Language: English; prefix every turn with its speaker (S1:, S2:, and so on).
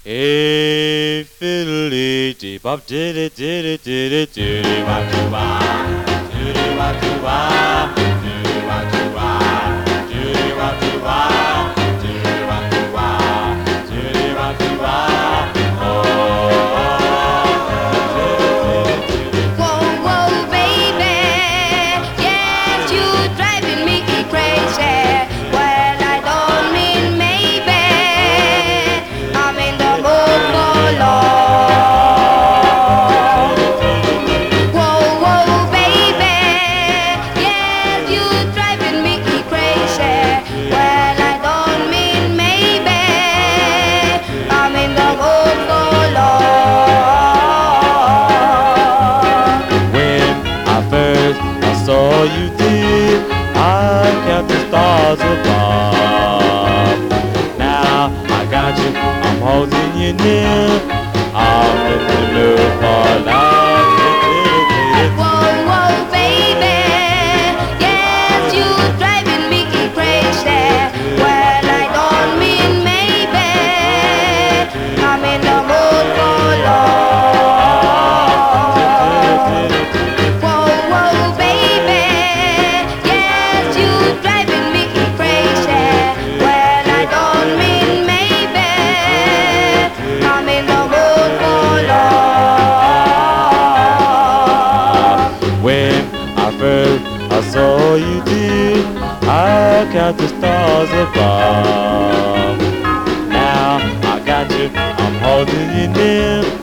S1: Hey, fiddly dee bop diddy diddy diddy diddy wah doo wah, diddy wah doo wah, diddy wah doo wah, diddy wah doo wah, diddy wah doo wah, diddy wah doo wah.
S2: Whoa, whoa, baby, yes, you driving me crazy. Well, I don't mean maybe, I'm in the mood for love. Whoa, whoa, baby, yes, you driving me crazy. Well, I don't mean maybe, I'm in the mood for love.
S1: When I first saw you, dear, I count the stars above. Now I got you, I'm holding you near. I'm in the mood for love.
S2: Whoa, whoa, baby, yes, you driving me crazy. Well, I don't mean maybe, I'm in the mood for love. Whoa, whoa, baby, yes, you driving me crazy. Well, I don't mean maybe, I'm in the mood for love.
S1: When I first saw you, dear, I count the stars above. Now I got you, I'm holding you near.